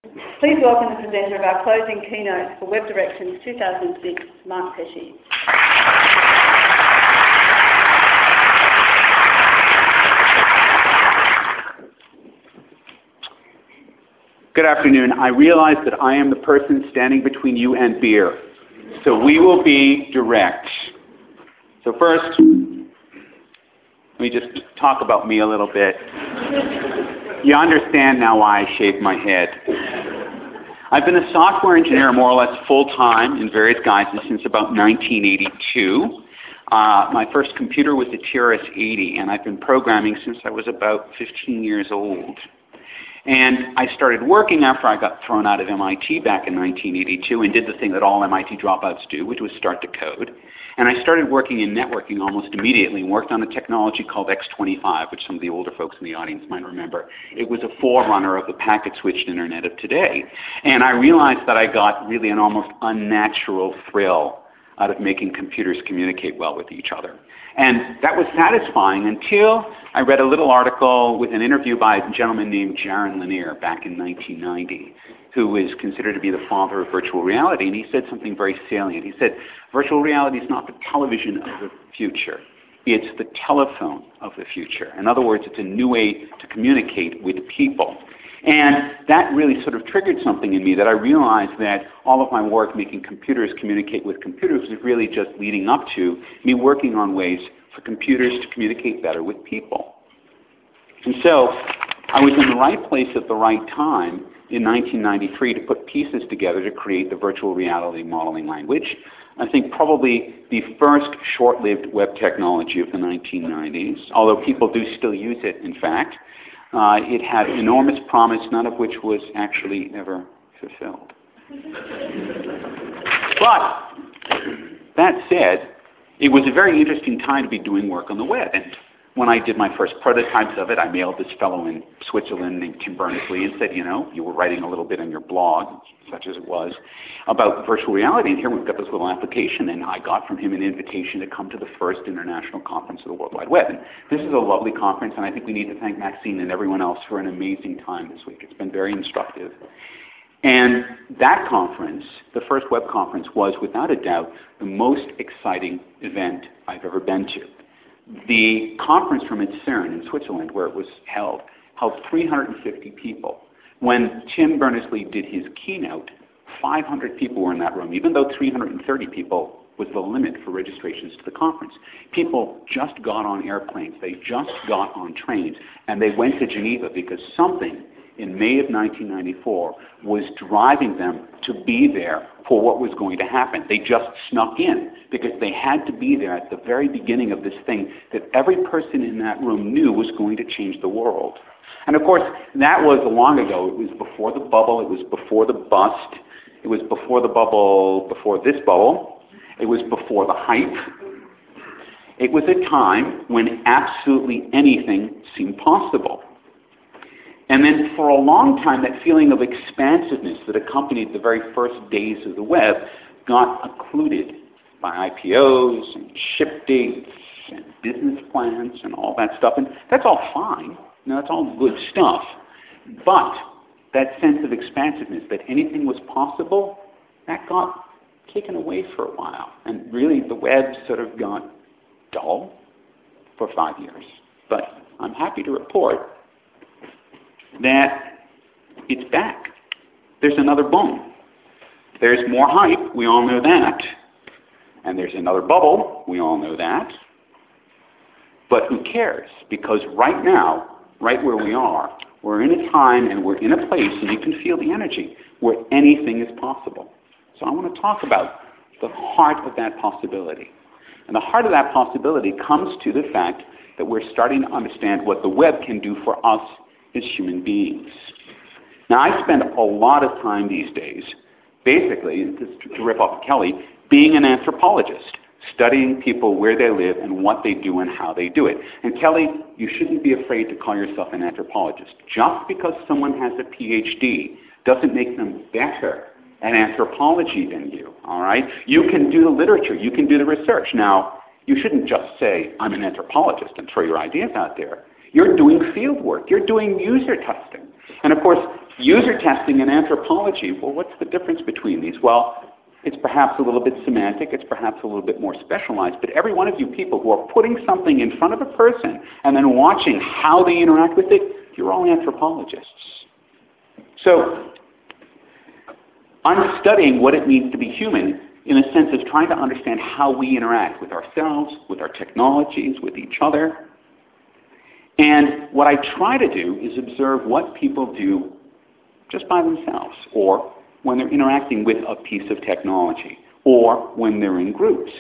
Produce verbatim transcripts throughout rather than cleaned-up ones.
Please welcome the presenter of our closing keynote for Web Directions two thousand six, Mark Pesce. Good afternoon. I realize that I am the person standing between you and beer, so we will be direct. So first, let me just talk about me a little bit. You understand now why I shaved my head. I've been a software engineer more or less full-time in various guises since about nineteen eighty-two. Uh, my first computer was a T R S eighty, and I've been programming since I was about fifteen years old. And I started working after I got thrown out of M I T back in nineteen eighty-two and did the thing that all M I T dropouts do, which was start to code. And I started working in networking almost immediately and worked on a technology called X twenty-five, which some of the older folks in the audience might remember. It was a forerunner of the packet-switched internet of today. And I realized that I got really an almost unnatural thrill out of making computers communicate well with each other. And that was satisfying until I read a little article with an interview by a gentleman named Jaron Lanier back in nineteen ninety, who is considered to be the father of virtual reality. And he said something very salient. He said, virtual reality is not the television of the future. It's the telephone of the future. In other words, it's a new way to communicate with people. And that really sort of triggered something in me, that I realized that all of my work making computers communicate with computers was really just leading up to me working on ways for computers to communicate better with people. And so I was in the right place at the right time in nineteen ninety-three to put pieces together to create the virtual reality modeling language. I think probably the first short-lived web technology of the nineteen nineties, although people do still use it, in fact. Uh, it had enormous promise, none of which was actually ever fulfilled. But that said, it was a very interesting time to be doing work on the web. And when I did my first prototypes of it, I mailed this fellow in Switzerland named Tim Berners-Lee and said, you know, you were writing a little bit on your blog, such as it was, about virtual reality, and here we've got this little application. And I got from him an invitation to come to the first international conference of the World Wide Web. And this is a lovely conference, and I think we need to thank Maxine and everyone else for an amazing time this week. It's been very instructive. And that conference, the first web conference, was without a doubt the most exciting event I've ever been to. The conference from its CERN in Switzerland, where it was held, held three hundred fifty people. When Tim Berners-Lee did his keynote, five hundred people were in that room, even though three hundred thirty people was the limit for registrations to the conference. People just got on airplanes, they just got on trains, and they went to Geneva because something in May of nineteen ninety-four was driving them to be there for what was going to happen. They just snuck in because they had to be there at the very beginning of this thing that every person in that room knew was going to change the world. And of course, that was long ago. It was before the bubble. It was before the bust. It was before the bubble, before this bubble. It was before the hype. It was a time when absolutely anything seemed possible. And then for a long time, that feeling of expansiveness that accompanied the very first days of the web got occluded by I P Os and ship dates and business plans and all that stuff. And that's all fine. You know, that's all good stuff. But that sense of expansiveness, that anything was possible, that got taken away for a while. And really, the web sort of got dull for five years. But I'm happy to report that it's back. There's another boom. There's more hype, we all know that. And there's another bubble, we all know that. But who cares? Because right now, right where we are, we're in a time and we're in a place, and you can feel the energy, where anything is possible. So I want to talk about the heart of that possibility. And the heart of that possibility comes to the fact that we're starting to understand what the web can do for us as human beings. Now, I spend a lot of time these days, basically, just to rip off Kelly, being an anthropologist, studying people where they live and what they do and how they do it. And Kelly, you shouldn't be afraid to call yourself an anthropologist. Just because someone has a P H D doesn't make them better at anthropology than you, all right? You can do the literature, you can do the research. Now, you shouldn't just say, I'm an anthropologist, and throw your ideas out there. You're doing field work. You're doing user testing. And of course, User testing and anthropology, well, what's the difference between these? Well, it's perhaps a little bit semantic, it's perhaps a little bit more specialized, but every one of you people who are putting something in front of a person and then watching how they interact with it, you're all anthropologists. So I'm studying what it means to be human in a sense of trying to understand how we interact with ourselves, with our technologies, with each other. And what I try to do is observe what people do just by themselves, or when they're interacting with a piece of technology, or when they're in groups.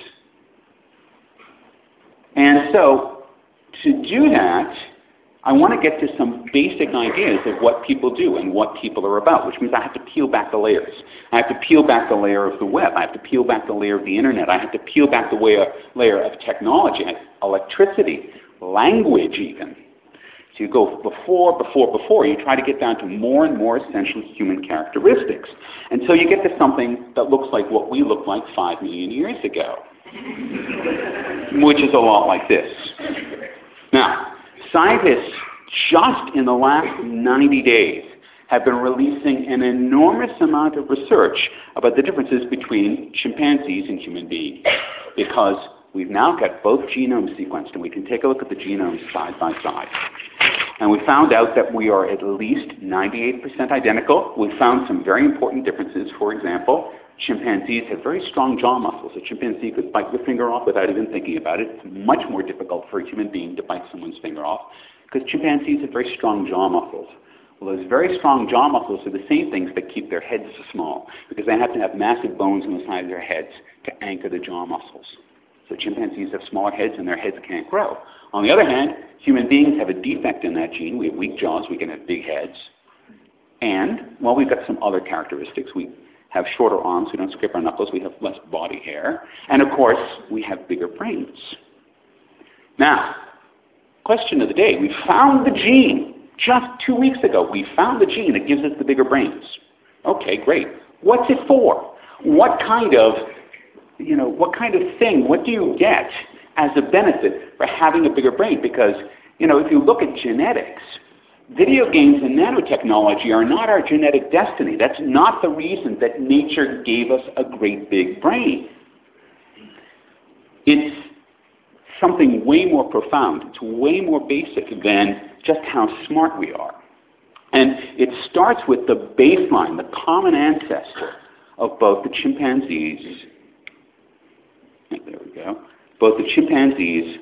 And so to do that, I want to get to some basic ideas of what people do and what people are about, which means I have to peel back the layers. I have to peel back the layer of the web. I have to peel back the layer of the internet. I have to peel back the layer, layer of technology, electricity, language even. So you go before, before, before. You try to get down to more and more essential human characteristics. And so you get to something that looks like what we looked like five million years ago, which is a lot like this. Now, scientists just in the last ninety days have been releasing an enormous amount of research about the differences between chimpanzees and human beings, because we've now got both genomes sequenced, and we can take a look at the genomes side by side. And we found out that we are at least ninety-eight percent identical. We found some very important differences. For example, chimpanzees have very strong jaw muscles. A chimpanzee could bite your finger off without even thinking about it. It's much more difficult for a human being to bite someone's finger off, because chimpanzees have very strong jaw muscles. Well, those very strong jaw muscles are the same things that keep their heads so small, because they have to have massive bones on the side of their heads to anchor the jaw muscles. So chimpanzees have smaller heads and their heads can't grow. On the other hand, human beings have a defect in that gene. We have weak jaws, we can have big heads. And, well, we've got some other characteristics. We have shorter arms, we don't scrape our knuckles, we have less body hair. And of course, we have bigger brains. Now, question of the day, we found the gene. Just two weeks ago, we found the gene that gives us the bigger brains. Okay, great. What's it for? What kind of, you know, what kind of thing, what do you get as a benefit for having a bigger brain? Because, you know, if you look at genetics, video games and nanotechnology are not our genetic destiny. That's not the reason that nature gave us a great big brain. It's something way more profound. It's way more basic than just how smart we are. And it starts with the baseline, the common ancestor of both the chimpanzees, there we go, both the chimpanzees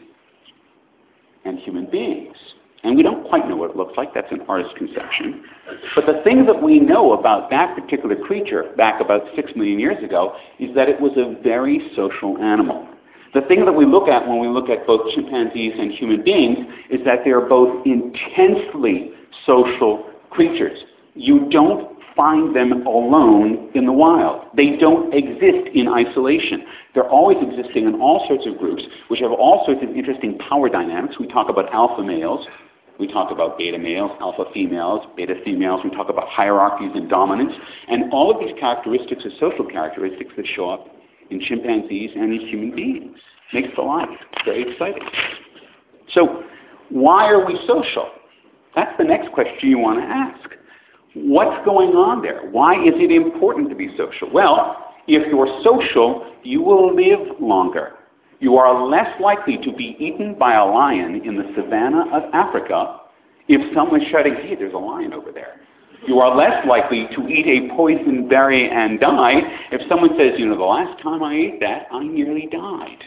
and human beings. And we don't quite know what it looks like. That's an artist's conception. But the thing that we know about that particular creature back about six million years ago is that it was a very social animal. The thing that we look at when we look at both chimpanzees and human beings is that they are both intensely social creatures. You don't find them alone in the wild. They don't exist in isolation. They're always existing in all sorts of groups, which have all sorts of interesting power dynamics. We talk about alpha males. We talk about beta males, alpha females, beta females. We talk about hierarchies and dominance. And all of these characteristics are social characteristics that show up in chimpanzees and in human beings. Makes the life very exciting. So why are we social? That's the next question you want to ask. What's going on there? Why is it important to be social? Well, if you're social, you will live longer. You are less likely to be eaten by a lion in the savannah of Africa if someone's shouting, hey, there's a lion over there. You are less likely to eat a poison berry and die if someone says, you know, the last time I ate that, I nearly died.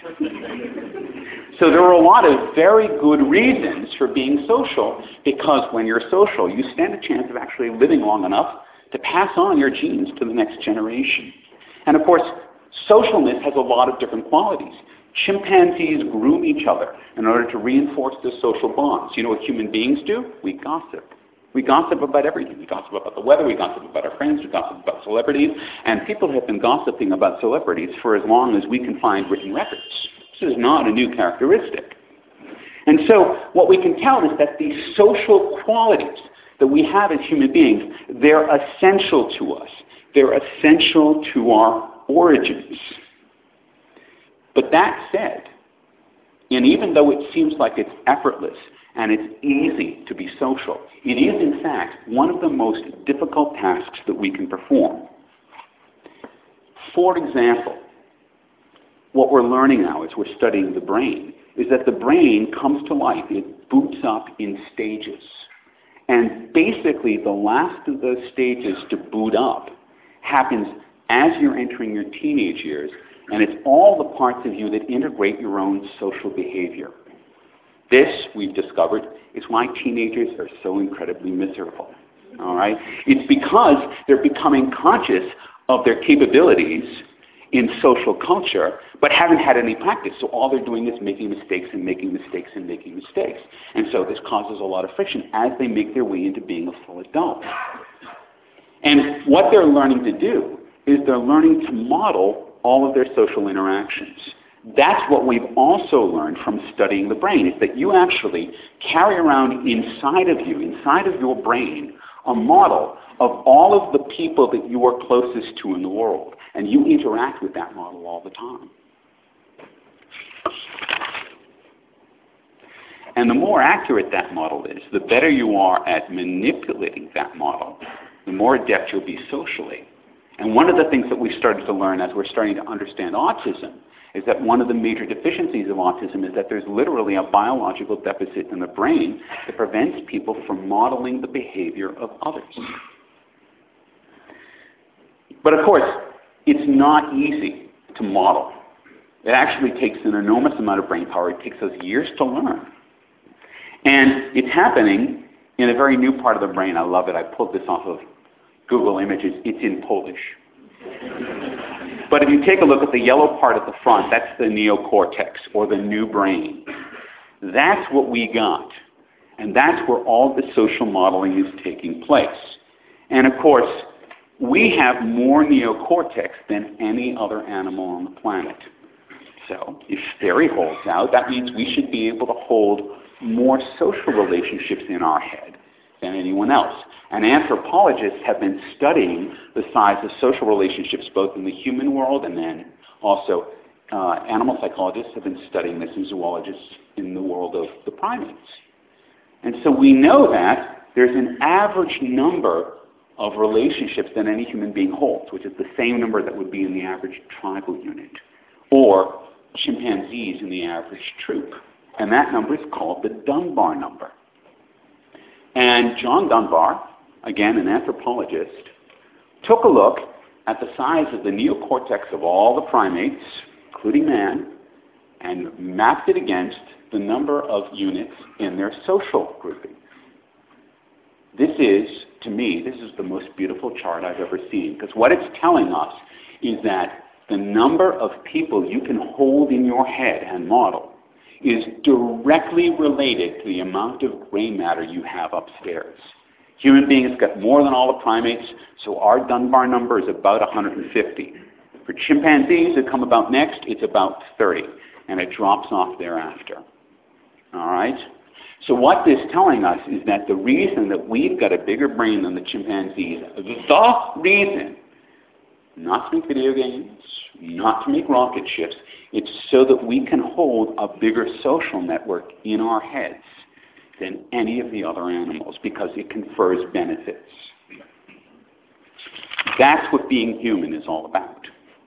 So there are a lot of very good reasons for being social, because when you're social, you stand a chance of actually living long enough to pass on your genes to the next generation. And of course, socialness has a lot of different qualities. Chimpanzees groom each other in order to reinforce their social bonds. You know what human beings do? We gossip. We gossip about everything. We gossip about the weather, we gossip about our friends, we gossip about celebrities, and people have been gossiping about celebrities for as long as we can find written records. This is not a new characteristic. And so what we can tell is that these social qualities that we have as human beings, they're essential to us. They're essential to our origins. But that said, and even though it seems like it's effortless, and it's easy to be social. It is, in fact, one of the most difficult tasks that we can perform. For example, what we're learning now as we're studying the brain is that the brain comes to life. It boots up in stages. And basically, the last of those stages to boot up happens as you're entering your teenage years, and it's all the parts of you that integrate your own social behavior. This, we've discovered, is why teenagers are so incredibly miserable. All right? It's because they're becoming conscious of their capabilities in social culture, but haven't had any practice. So all they're doing is making mistakes and making mistakes and making mistakes. And so this causes a lot of friction as they make their way into being a full adult. And what they're learning to do is they're learning to model all of their social interactions. That's what we've also learned from studying the brain, is that you actually carry around inside of you, inside of your brain, a model of all of the people that you are closest to in the world. And you interact with that model all the time. And the more accurate that model is, the better you are at manipulating that model, the more adept you'll be socially. And one of the things that we've started to learn as we're starting to understand autism is that one of the major deficiencies of autism is that there's literally a biological deficit in the brain that prevents people from modeling the behavior of others. But of course, it's not easy to model. It actually takes an enormous amount of brain power. It takes us years to learn. And it's happening in a very new part of the brain. I love it. I pulled this off of Google Images. It's in Polish. But if you take a look at the yellow part at the front, that's the neocortex, or the new brain. That's what we got. And that's where all the social modeling is taking place. And of course, we have more neocortex than any other animal on the planet. So if fairy holds out, that means we should be able to hold more social relationships in our head than anyone else. And anthropologists have been studying the size of social relationships both in the human world, and then also uh, animal psychologists have been studying this, and zoologists in the world of the primates. And so we know that there's an average number of relationships that any human being holds, which is the same number that would be in the average tribal unit, or chimpanzees in the average troop. And that number is called the Dunbar number. And John Dunbar, again an anthropologist, took a look at the size of the neocortex of all the primates, including man, and mapped it against the number of units in their social grouping. This is, to me, this is the most beautiful chart I've ever seen, because what it's telling us is that the number of people you can hold in your head and model is directly related to the amount of gray matter you have upstairs. Human beings got more than all the primates, so our Dunbar number is about one hundred fifty. For chimpanzees that come about next, it's about thirty, and it drops off thereafter. All right? So what this is telling us is that the reason that we've got a bigger brain than the chimpanzees, the reason, not to make video games, not to make rocket ships, it's so that we can hold a bigger social network in our heads than any of the other animals, because it confers benefits. That's what being human is all about.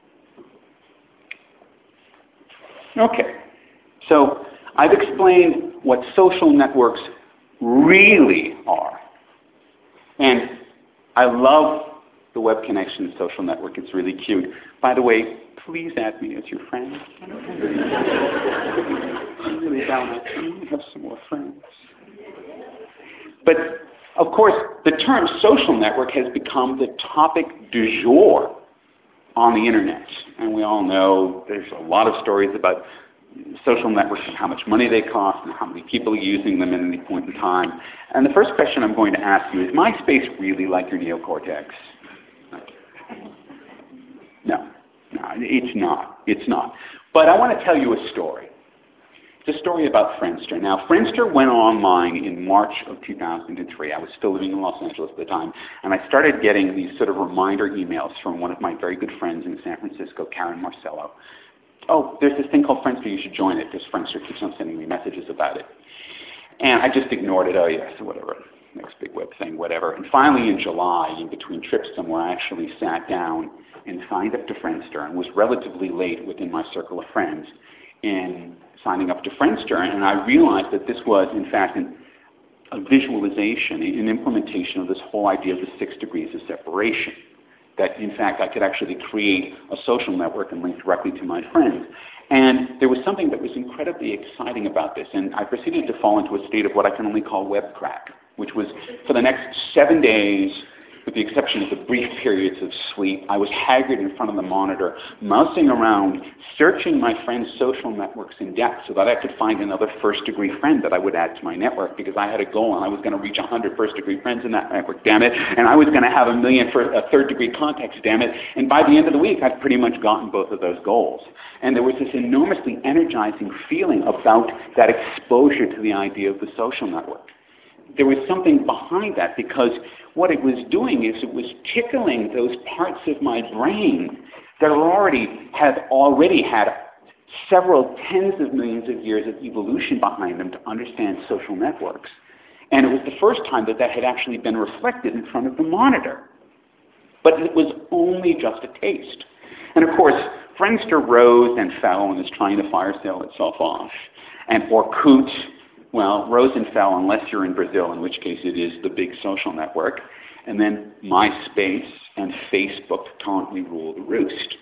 Okay, so I've explained what social networks really are. And I love the Web Connection social network. It's really cute. By the way, please add me as your friend. I'm really down. I have some more friends. But, of course, the term social network has become the topic du jour on the Internet. And we all know there's a lot of stories about social networks and how much money they cost and how many people are using them at any point in time. And the first question I'm going to ask you is, MySpace really like your neocortex? No, no, it's not. It's not. But I want to tell you a story. It's a story about Friendster. Now, Friendster went online in March of two thousand three. I was still living in Los Angeles at the time, and I started getting these sort of reminder emails from one of my very good friends in San Francisco, Karen Marcello. Oh, there's this thing called Friendster, you should join it, because Friendster keeps on sending me messages about it. And I just ignored it. Oh, yes, whatever. Next big web thing, whatever. And finally, in July, in between trips somewhere, I actually sat down and signed up to Friendster and was relatively late within my circle of friends in signing up to Friendster. And I realized that this was, in fact, an, a visualization, an implementation of this whole idea of the six degrees of separation. That, in fact, I could actually create a social network and link directly to my friends. And there was something that was incredibly exciting about this. And I proceeded to fall into a state of what I can only call web crack, which was for the next seven days, with the exception of the brief periods of sleep, I was haggard in front of the monitor, mousing around, searching my friends' social networks in depth so that I could find another first-degree friend that I would add to my network, because I had a goal and I was going to reach one hundred first-degree friends in that network, damn it, and I was going to have a million for, uh, third-degree contacts, damn it, and by the end of the week, I'd pretty much gotten both of those goals. And there was this enormously energizing feeling about that exposure to the idea of the social network. There was something behind that, because what it was doing is it was tickling those parts of my brain that already had already had several tens of millions of years of evolution behind them to understand social networks. And it was the first time that that had actually been reflected in front of the monitor. But it was only just a taste. And of course, Friendster rose and fell and is trying to fire sale itself off. And Orkut, well, rose and fell unless you're in Brazil, in which case it is the big social network. And then MySpace and Facebook currently rule the roost.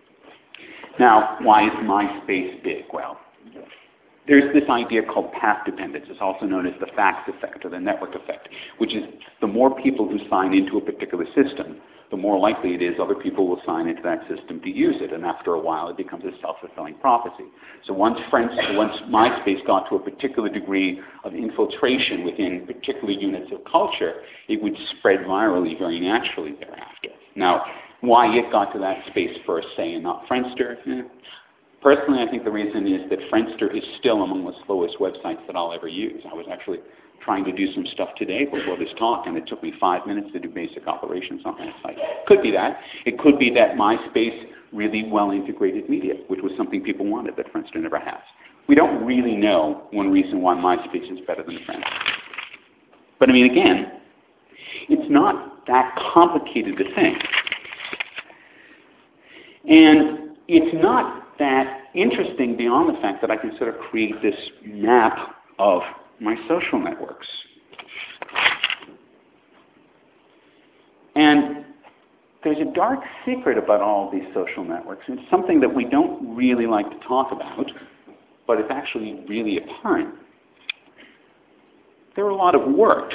Now, why is MySpace big? Well, there's this idea called path dependence. It's also known as the fax effect or the network effect, which is the more people who sign into a particular system, the more likely it is other people will sign into that system to use it. And after a while, it becomes a self-fulfilling prophecy. So once, friends, once MySpace got to a particular degree of infiltration within particular units of culture, it would spread virally very naturally thereafter. Now, why it got to that space first, say, and not Friendster? Eh. Personally, I think the reason is that Friendster is still among the slowest websites that I'll ever use. I was actually trying to do some stuff today before this talk, and it took me five minutes to do basic operations on that site. Could be that. It could be that MySpace really well-integrated media, which was something people wanted that Friendster never has. We don't really know one reason why MySpace is better than Friendster. But I mean, again, it's not that complicated a thing. And it's not that interesting beyond the fact that I can sort of create this map of my social networks. And there's a dark secret about all of these social networks. It's something that we don't really like to talk about, but it's actually really apparent. They're a lot of work.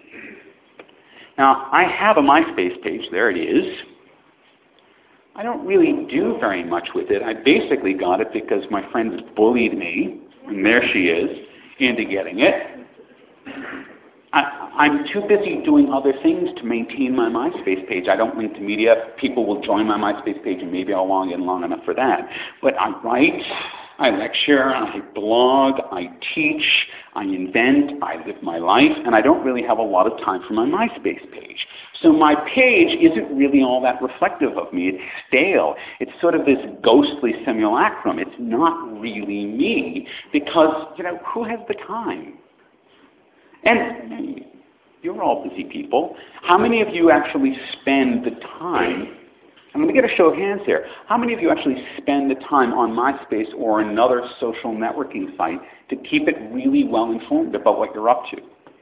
Now, I have a MySpace page. There it is. I don't really do very much with it. I basically got it because my friends bullied me, and there she is, into getting it. I, I'm too busy doing other things to maintain my MySpace page. I don't link to media. People will join my MySpace page, and maybe I'll log in long enough for that. But I write, I lecture, I blog, I teach, I invent, I live my life, and I don't really have a lot of time for my MySpace page. So my page isn't really all that reflective of me. It's stale. It's sort of this ghostly simulacrum. It's not really me because, you know, who has the time? And you're all busy people. How many of you actually spend the time, and let me get a show of hands here, how many of you actually spend the time on MySpace or another social networking site to keep it really well informed about what you're up to?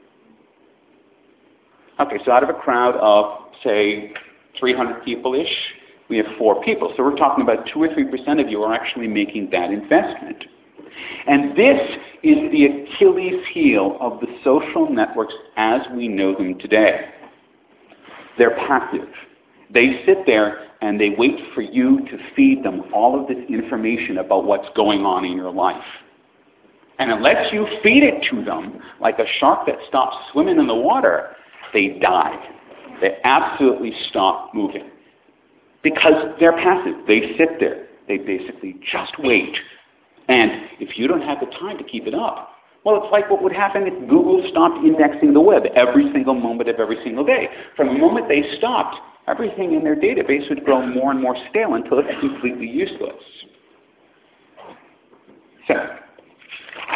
Okay, so out of a crowd of, say, three hundred people-ish, we have four people. So we're talking about two or three percent of you are actually making that investment. And this is the Achilles heel of the social networks as we know them today. They're passive. They sit there and they wait for you to feed them all of this information about what's going on in your life. And unless you feed it to them, like a shark that stops swimming in the water, they die. They absolutely stop moving. Because they're passive. They sit there. They basically just wait. And if you don't have the time to keep it up, well, it's like what would happen if Google stopped indexing the web every single moment of every single day. From the moment they stopped, everything in their database would grow more and more stale until it's completely useless. So,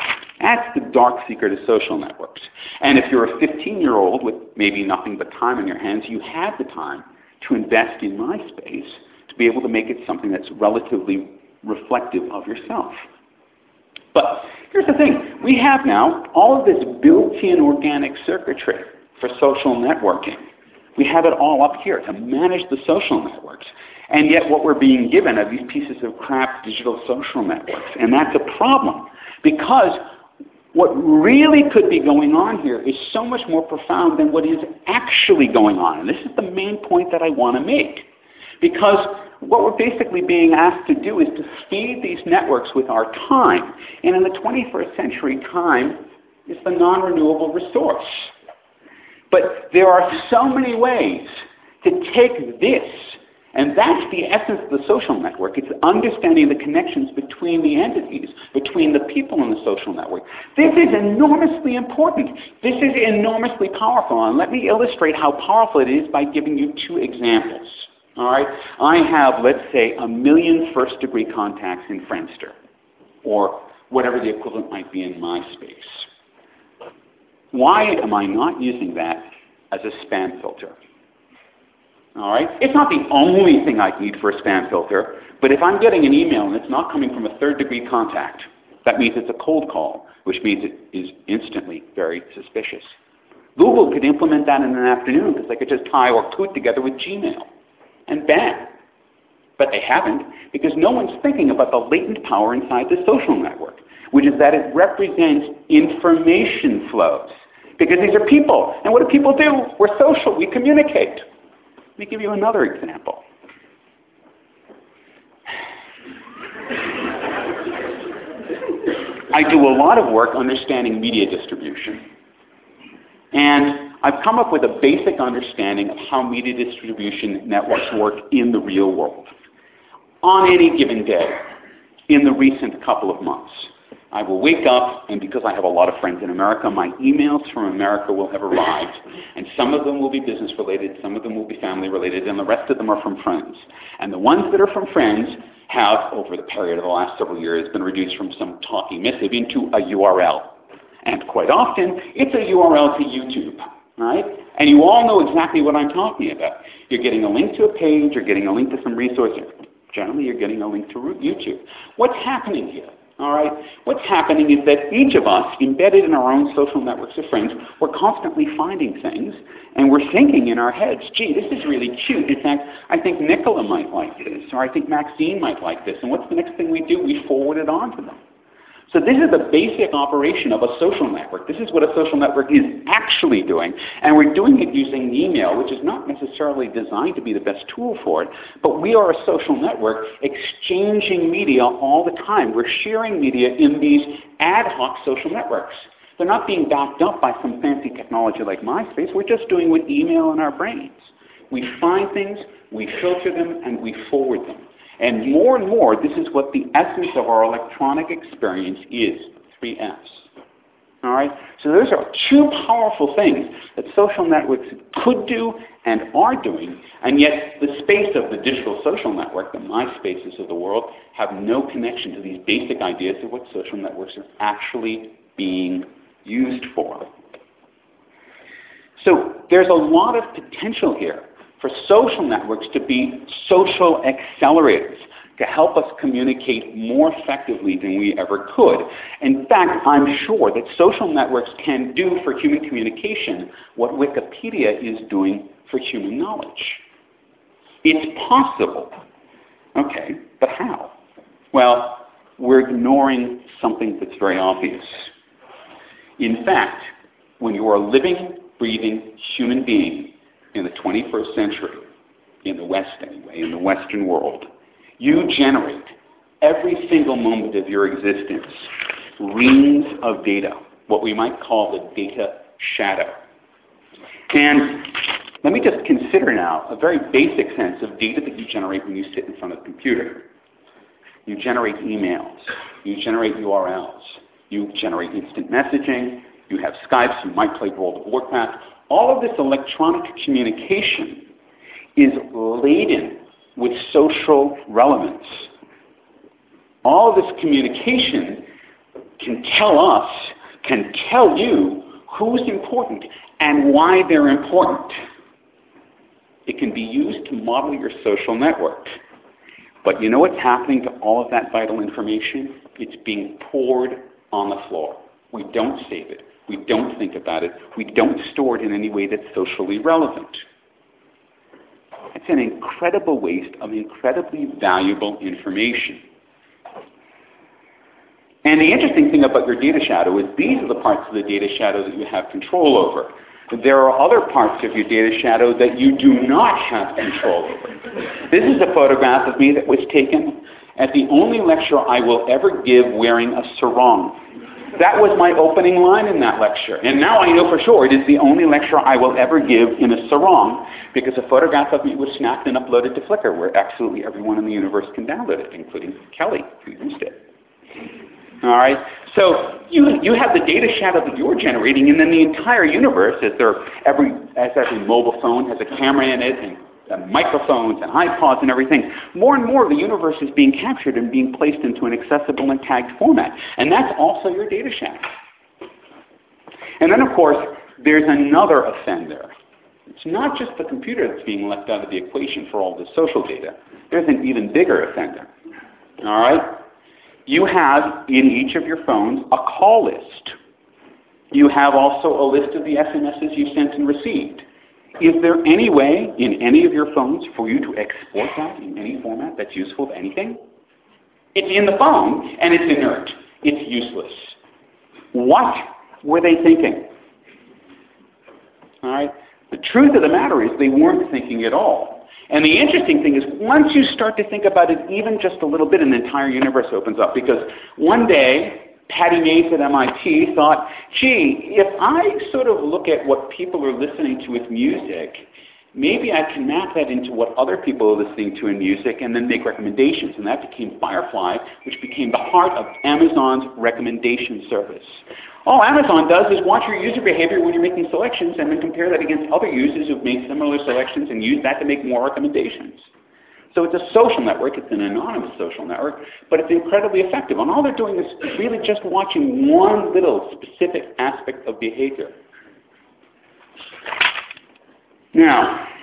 That's the dark secret of social networks. And if you're a fifteen-year-old with maybe nothing but time on your hands, you have the time to invest in MySpace to be able to make it something that's relatively reflective of yourself. But here's the thing. We have now all of this built-in organic circuitry for social networking. We have it all up here to manage the social networks. And yet what we're being given are these pieces of crap digital social networks. And that's a problem, because what really could be going on here is so much more profound than what is actually going on. And this is the main point that I want to make. Because what we're basically being asked to do is to feed these networks with our time. And in the twenty-first century, time is the non-renewable resource. But there are so many ways to take this, and that's the essence of the social network. It's understanding the connections between the entities, between the people in the social network. This is enormously important. This is enormously powerful. And let me illustrate how powerful it is by giving you two examples. All right? I have, let's say, a million first-degree contacts in Friendster, or whatever the equivalent might be in MySpace. Why am I not using that as a spam filter? All right? It's not the only thing I need for a spam filter, but if I'm getting an email and it's not coming from a third-degree contact, that means it's a cold call, which means it is instantly very suspicious. Google could implement that in an afternoon because they could just tie Orkut together with Gmail, and bam. But they haven't, because no one's thinking about the latent power inside the social network, which is that it represents information flows. Because these are people, and what do people do? We're social, we communicate. Let me give you another example. I do a lot of work understanding media distribution. And I've come up with a basic understanding of how media distribution networks work in the real world. On any given day, in the recent couple of months, I will wake up, and because I have a lot of friends in America, my emails from America will have arrived. And some of them will be business related, some of them will be family related, and the rest of them are from friends. And the ones that are from friends have, over the period of the last several years, been reduced from some talking missive into a U R L. And quite often, it's a U R L to YouTube, right? And you all know exactly what I'm talking about. You're getting a link to a page, you're getting a link to some resource. Generally, you're getting a link to YouTube. What's happening here? All right? What's happening is that each of us, embedded in our own social networks of friends, we're constantly finding things, and we're thinking in our heads, gee, this is really cute. In fact, I think Nicola might like this, or I think Maxine might like this. And what's the next thing we do? We forward it on to them. So this is the basic operation of a social network. This is what a social network is actually doing. And we're doing it using email, which is not necessarily designed to be the best tool for it. But we are a social network exchanging media all the time. We're sharing media in these ad hoc social networks. They're not being backed up by some fancy technology like MySpace. We're just doing with email in our brains. We find things, we filter them, and we forward them. And more and more, this is what the essence of our electronic experience is, three Fs. All right? So those are two powerful things that social networks could do and are doing, and yet the space of the digital social network, the MySpaces of the world, have no connection to these basic ideas of what social networks are actually being used for. So there's a lot of potential here for social networks to be social accelerators, to help us communicate more effectively than we ever could. In fact, I'm sure that social networks can do for human communication what Wikipedia is doing for human knowledge. It's possible. Okay, but how? Well, we're ignoring something that's very obvious. In fact, when you are a living, breathing human being, in the twenty-first century, in the West anyway, in the Western world, you generate every single moment of your existence reams of data, what we might call the data shadow. And let me just consider now a very basic sense of data that you generate when you sit in front of the computer. You generate emails, you generate U R Ls, you generate instant messaging, you have Skypes, you might play World of Warcraft. All of this electronic communication is laden with social relevance. All of this communication can tell us, can tell you who's important and why they're important. It can be used to model your social network. But you know what's happening to all of that vital information? It's being poured on the floor. We don't save it. We don't think about it. We don't store it in any way that's socially relevant. It's an incredible waste of incredibly valuable information. And the interesting thing about your data shadow is these are the parts of the data shadow that you have control over. There are other parts of your data shadow that you do not have control over. This is a photograph of me that was taken at the only lecture I will ever give wearing a sarong. That was my opening line in that lecture. And now I know for sure it is the only lecture I will ever give in a sarong, because a photograph of me was snapped and uploaded to Flickr, where absolutely everyone in the universe can download it, including Kelly, who used it. All right? So you, you have the data shadow that you're generating, and then the entire universe, as, there, every, as every mobile phone has a camera in it, and Uh, microphones and iPods and everything, more and more of the universe is being captured and being placed into an accessible and tagged format. And that's also your data shadow. And then, of course, there's another offender. It's not just the computer that's being left out of the equation for all the social data. There's an even bigger offender. All right? You have in each of your phones a call list. You have also a list of the S M Ses you sent and received. Is there any way in any of your phones for you to export that in any format that's useful to anything? It's in the phone, and it's inert. It's useless. What were they thinking? All right? The truth of the matter is they weren't thinking at all. And the interesting thing is once you start to think about it even just a little bit, an entire universe opens up. Because one day, Patty Mays at M I T thought, gee, if I sort of look at what people are listening to with music, maybe I can map that into what other people are listening to in music and then make recommendations. And that became Firefly, which became the heart of Amazon's recommendation service. All Amazon does is watch your user behavior when you're making selections and then compare that against other users who've made similar selections and use that to make more recommendations. So it's a social network, it's an anonymous social network, but it's incredibly effective. And all they're doing is really just watching one little specific aspect of behavior. Now,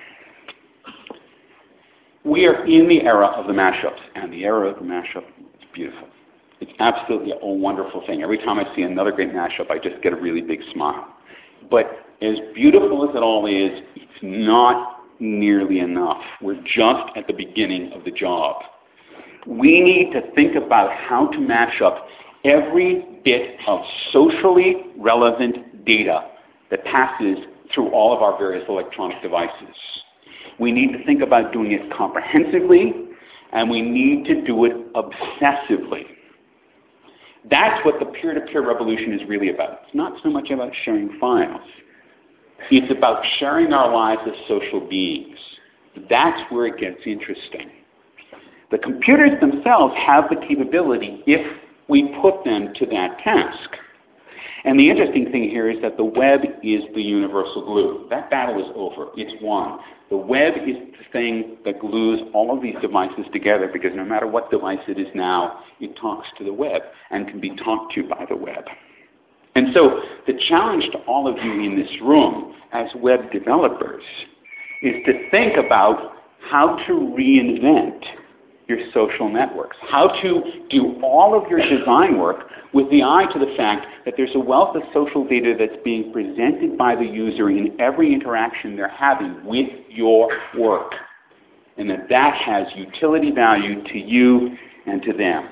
we are in the era of the mashups, and the era of the mashup is beautiful. It's absolutely a wonderful thing. Every time I see another great mashup, I just get a really big smile. But as beautiful as it all is, it's not nearly enough. We're just at the beginning of the job. We need to think about how to mash up every bit of socially relevant data that passes through all of our various electronic devices. We need to think about doing it comprehensively, and we need to do it obsessively. That's what the peer-to-peer revolution is really about. It's not so much about sharing files. It's about sharing our lives as social beings. That's where it gets interesting. The computers themselves have the capability if we put them to that task. And the interesting thing here is that the web is the universal glue. That battle is over. It's won. The web is the thing that glues all of these devices together, because no matter what device it is now, it talks to the web and can be talked to by the web. And so the challenge to all of you in this room as web developers is to think about how to reinvent your social networks, how to do all of your design work with the eye to the fact that there's a wealth of social data that's being presented by the user in every interaction they're having with your work, and that that has utility value to you and to them.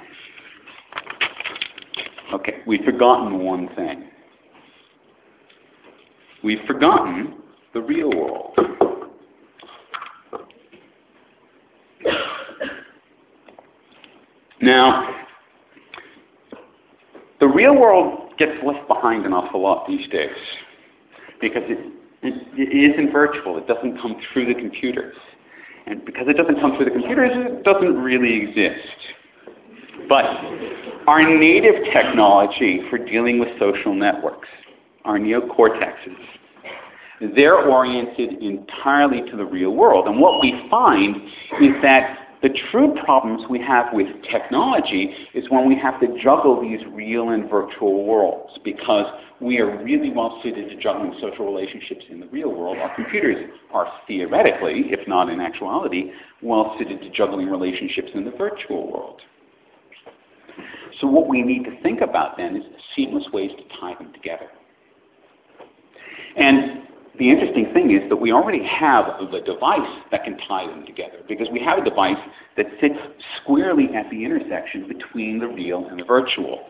Okay, we've forgotten one thing. We've forgotten the real world. Now, the real world gets left behind an awful lot these days because it, it, it isn't virtual. It doesn't come through the computers. And because it doesn't come through the computers, it doesn't really exist. But our native technology for dealing with social networks, our neocortexes, they're oriented entirely to the real world. And what we find is that The true problems we have with technology is when we have to juggle these real and virtual worlds, because we are really well suited to juggling social relationships in the real world. Our computers are theoretically, if not in actuality, well suited to juggling relationships in the virtual world. So what we need to think about then is seamless ways to tie them together. And the interesting thing is that we already have the device that can tie them together, because we have a device that sits squarely at the intersection between the real and the virtual.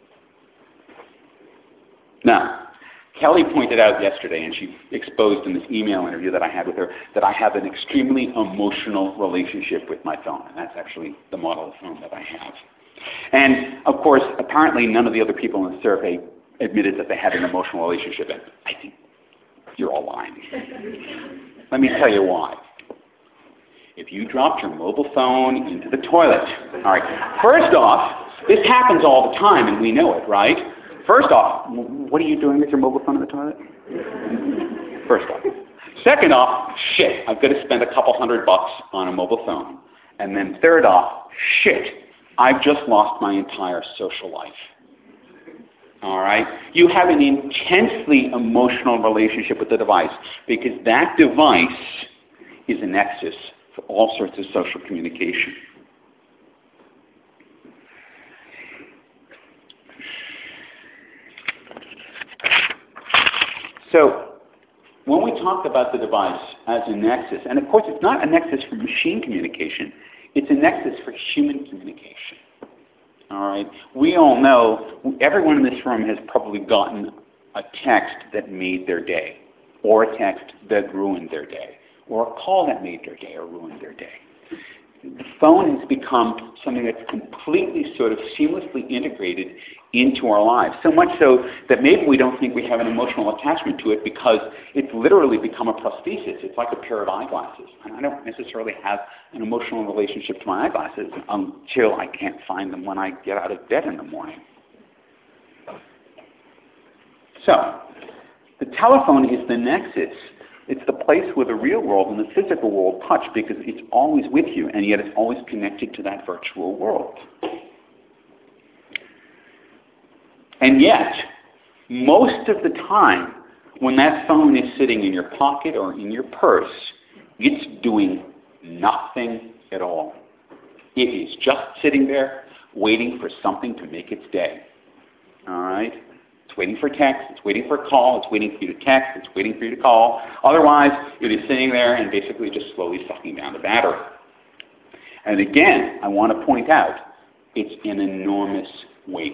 Now, Kelly pointed out yesterday, and she exposed in this email interview that I had with her, that I have an extremely emotional relationship with my phone, and that's actually the model of phone that I have. And of course, apparently none of the other people in the survey admitted that they had an emotional relationship, and I think you're all lying. Let me tell you why. If you dropped your mobile phone into the toilet, all right, first off, this happens all the time and we know it, right? First off, what are you doing with your mobile phone in the toilet? First off. Second off, shit, I've got to spend a couple hundred bucks on a mobile phone. And then third off, shit, I've just lost my entire social life. All right? You have an intensely emotional relationship with the device, because that device is a nexus for all sorts of social communication. So when we talk about the device as a nexus, and of course it's not a nexus for machine communication, it's a nexus for human communication. All right? We all know, everyone in this room has probably gotten a text that made their day, or a text that ruined their day, or a call that made their day or ruined their day. The phone has become something that's completely sort of seamlessly integrated into our lives, so much so that maybe we don't think we have an emotional attachment to it, because it's literally become a prosthesis. It's like a pair of eyeglasses. And I don't necessarily have an emotional relationship to my eyeglasses until I can't find them when I get out of bed in the morning. So, the telephone is the nexus. It's the place where the real world and the physical world touch, because it's always with you, and yet it's always connected to that virtual world. And yet, most of the time, when that phone is sitting in your pocket or in your purse, it's doing nothing at all. It is just sitting there, waiting for something to make its day. All right? It's waiting for text, it's waiting for a call, it's waiting for you to text, it's waiting for you to call. Otherwise, it is sitting there and basically just slowly sucking down the battery. And again, I want to point out, it's an enormous waste.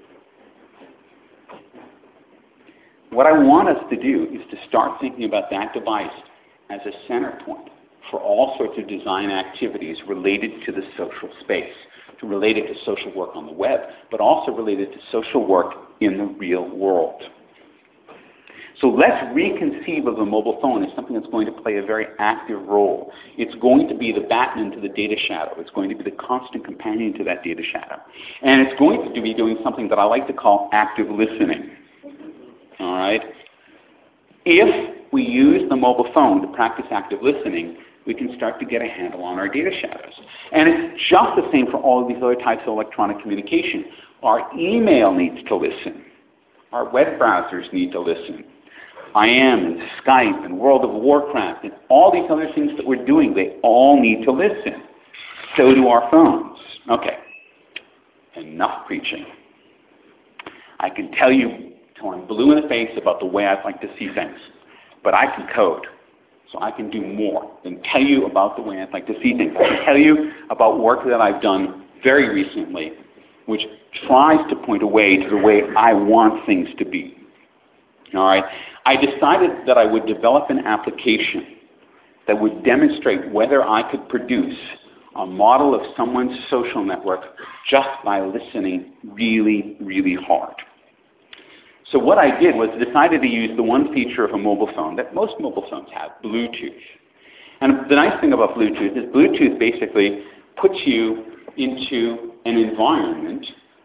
What I want us to do is to start thinking about that device as a center point for all sorts of design activities related to the social space, to related to social work on the web, but also related to social work in the real world. So let's reconceive of the mobile phone as something that's going to play a very active role. It's going to be the baton to the data shadow. It's going to be the constant companion to that data shadow. And it's going to be doing something that I like to call active listening. All right? If we use the mobile phone to practice active listening, we can start to get a handle on our data shadows. And it's just the same for all of these other types of electronic communication. Our email needs to listen. Our web browsers need to listen. I M and Skype and World of Warcraft and all these other things that we're doing, they all need to listen. So do our phones. Okay, enough preaching. I can tell you till I'm blue in the face about the way I'd like to see things, but I can code. So I can do more than tell you about the way I'd like to see things. I can tell you about work that I've done very recently, which tries to point a way to the way I want things to be. All right? I decided that I would develop an application that would demonstrate whether I could produce a model of someone's social network just by listening really, really hard. So what I did was decided to use the one feature of a mobile phone that most mobile phones have, Bluetooth. And the nice thing about Bluetooth is Bluetooth basically puts you into an environment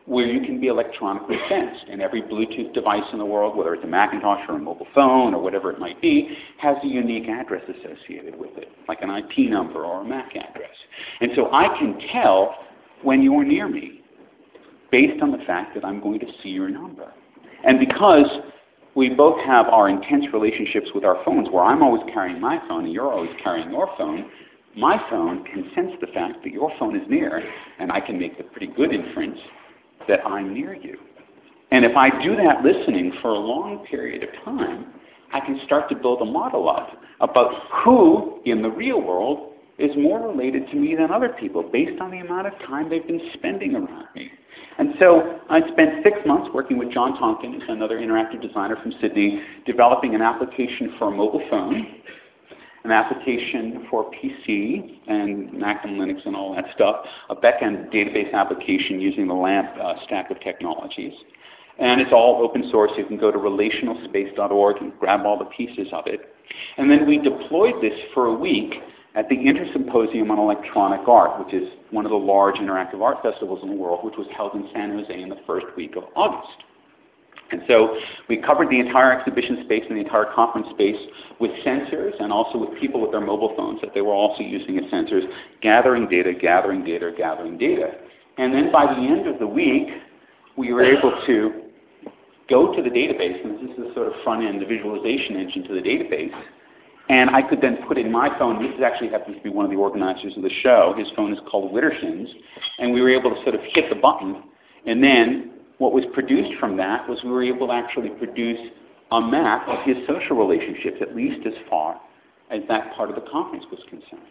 where you can be electronically sensed. And every Bluetooth device in the world, whether it's a Macintosh or a mobile phone or whatever it might be, has a unique address associated with it, like an I P number or a M A C address. And so I can tell when you're near me based on the fact that I'm going to see your number. And because we both have our intense relationships with our phones, where I'm always carrying my phone and you're always carrying your phone, my phone can sense the fact that your phone is near, and I can make the pretty good inference that I'm near you. And if I do that listening for a long period of time, I can start to build a model up about who in the real world is more related to me than other people based on the amount of time they've been spending around me. And so I spent six months working with John Tonkin, another interactive designer from Sydney, developing an application for a mobile phone, an application for P C and Mac and Linux and all that stuff, a backend database application using the LAMP uh, stack of technologies. And it's all open source. You can go to relational space dot org and grab all the pieces of it. And then we deployed this for a week at the Intersymposium on Electronic Art, which is one of the large interactive art festivals in the world, which was held in San Jose in the first week of August. And so we covered the entire exhibition space and the entire conference space with sensors and also with people with their mobile phones that they were also using as sensors, gathering data, gathering data, gathering data. And then by the end of the week, we were able to go to the database, and this is the sort of front-end, the visualization engine to the database, and I could then put in my phone. This is actually happens to be one of the organizers of the show. His phone is called Wittershins, and we were able to sort of hit the button, and then what was produced from that was we were able to actually produce a map of his social relationships, at least as far as that part of the conference was concerned.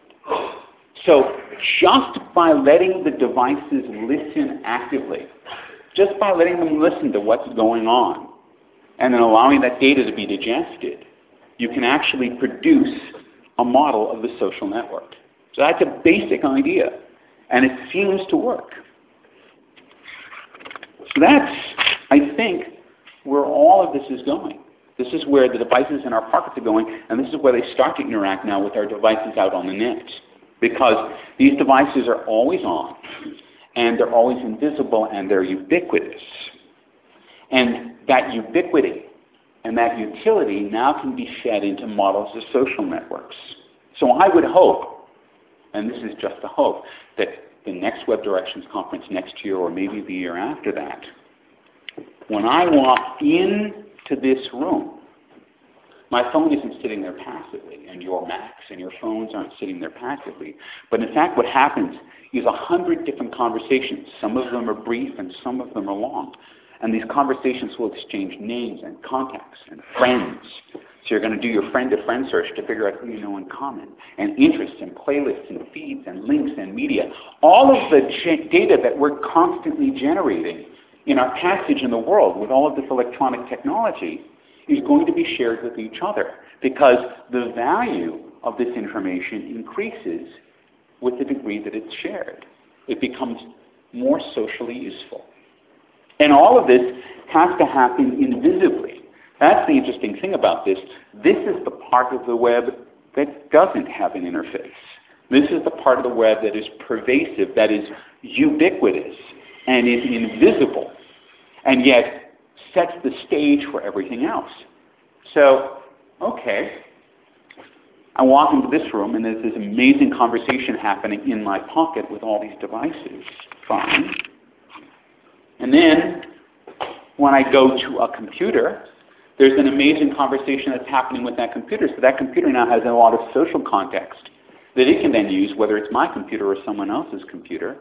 So just by letting the devices listen actively, just by letting them listen to what's going on, and then allowing that data to be digested, you can actually produce a model of the social network. So that's a basic idea, and it seems to work. So that's, I think, where all of this is going. This is where the devices in our pockets are going, and this is where they start to interact now with our devices out on the net. Because these devices are always on, and they're always invisible, and they're ubiquitous. And that ubiquity and that utility now can be fed into models of social networks. So I would hope, and this is just a hope, that the next Web Directions conference next year or maybe the year after that, when I walk into this room, my phone isn't sitting there passively, and your Macs and your phones aren't sitting there passively. But in fact, what happens is a hundred different conversations. Some of them are brief and some of them are long. And these conversations will exchange names and contacts and friends. So you're going to do your friend-to-friend search to figure out who you know in common, and interests and playlists and feeds and links and media. All of the data that we're constantly generating in our passage in the world with all of this electronic technology is going to be shared with each other, because the value of this information increases with the degree that it's shared. It becomes more socially useful. And all of this has to happen invisibly. That's the interesting thing about this. This is the part of the web that doesn't have an interface. This is the part of the web that is pervasive, that is ubiquitous, and is invisible, and yet sets the stage for everything else. So, okay, I walk into this room, and there's this amazing conversation happening in my pocket with all these devices. Fine. And then, when I go to a computer, there's an amazing conversation that's happening with that computer. So that computer now has a lot of social context that it can then use, whether it's my computer or someone else's computer,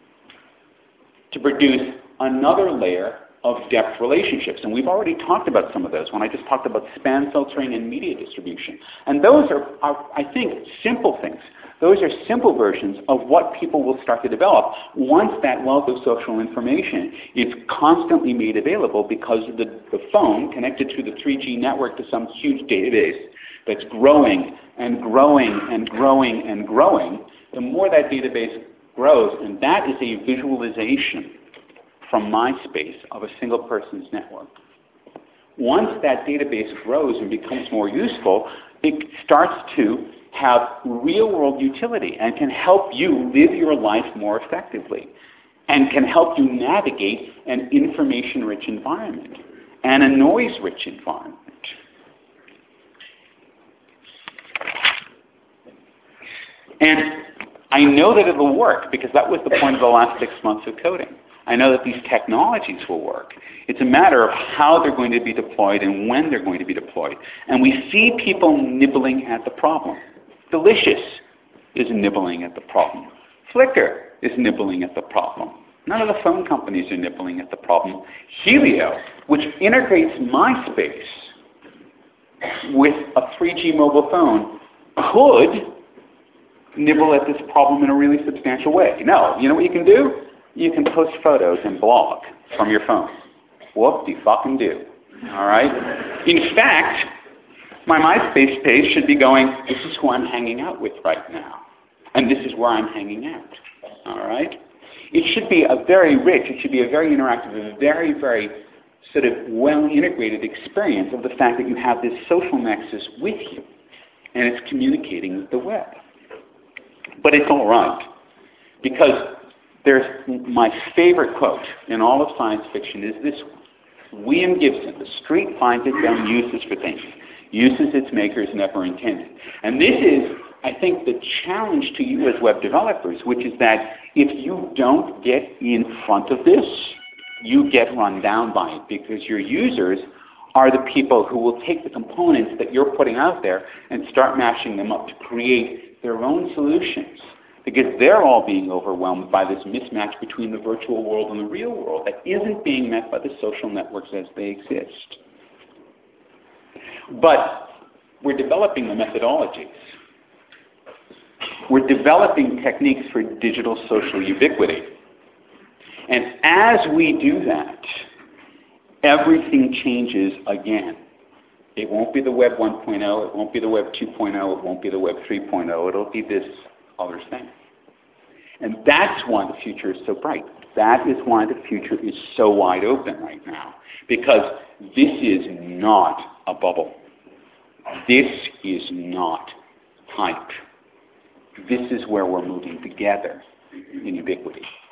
to produce another layer of depth relationships. And we've already talked about some of those when I just talked about spam filtering and media distribution. And those are, are, I think, simple things. Those are simple versions of what people will start to develop once that wealth of social information is constantly made available, because the, the phone connected to the three G network to some huge database that's growing and growing and growing and growing. The more that database grows, and that is a visualization from my space of a single person's network. Once that database grows and becomes more useful, it starts to have real-world utility and can help you live your life more effectively. and can help you navigate an information-rich environment and a noise-rich environment. And I know that it'll work because that was the point of the last six months of coding. I know that these technologies will work. It's a matter of how they're going to be deployed and when they're going to be deployed. And we see people nibbling at the problem. Delicious is nibbling at the problem. Flickr is nibbling at the problem. None of the phone companies are nibbling at the problem. Helio, which integrates MySpace with a three G mobile phone, could nibble at this problem in a really substantial way. No, you know what you can do? You can post photos and blog from your phone. Whoop-de-fucking-do. All right? In fact, my MySpace page should be going, this is who I'm hanging out with right now. And this is where I'm hanging out. All right? It should be a very rich, it should be a very interactive, a very, very sort of well-integrated experience of the fact that you have this social nexus with you. And it's communicating with the web. But it's all right. Because there's my favorite quote in all of science fiction is this one. William Gibson, the street finds its own uses for things, uses its makers never intended. And this is, I think, the challenge to you as web developers, which is that if you don't get in front of this, you get run down by it because your users are the people who will take the components that you're putting out there and start mashing them up to create their own solutions. Because they're all being overwhelmed by this mismatch between the virtual world and the real world that isn't being met by the social networks as they exist. But we're developing the methodologies. We're developing techniques for digital social ubiquity. And as we do that, everything changes again. It won't be the Web one point oh, it won't be the Web two point oh, it won't be the Web three point oh, it'll be this other thing. And that's why the future is so bright. That is why the future is so wide open right now. Because this is not a bubble. This is not hype. This is where we're moving together in ubiquity.